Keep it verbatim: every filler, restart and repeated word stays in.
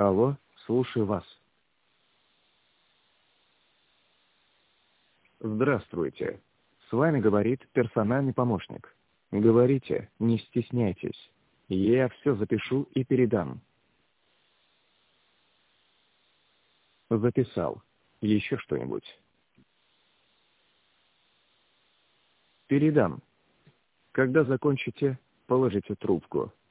Алло, слушаю вас. Здравствуйте. С вами говорит персональный помощник. Говорите, не стесняйтесь. Я все запишу и передам. Записал. Еще что-нибудь? Передам. Когда закончите, положите трубку.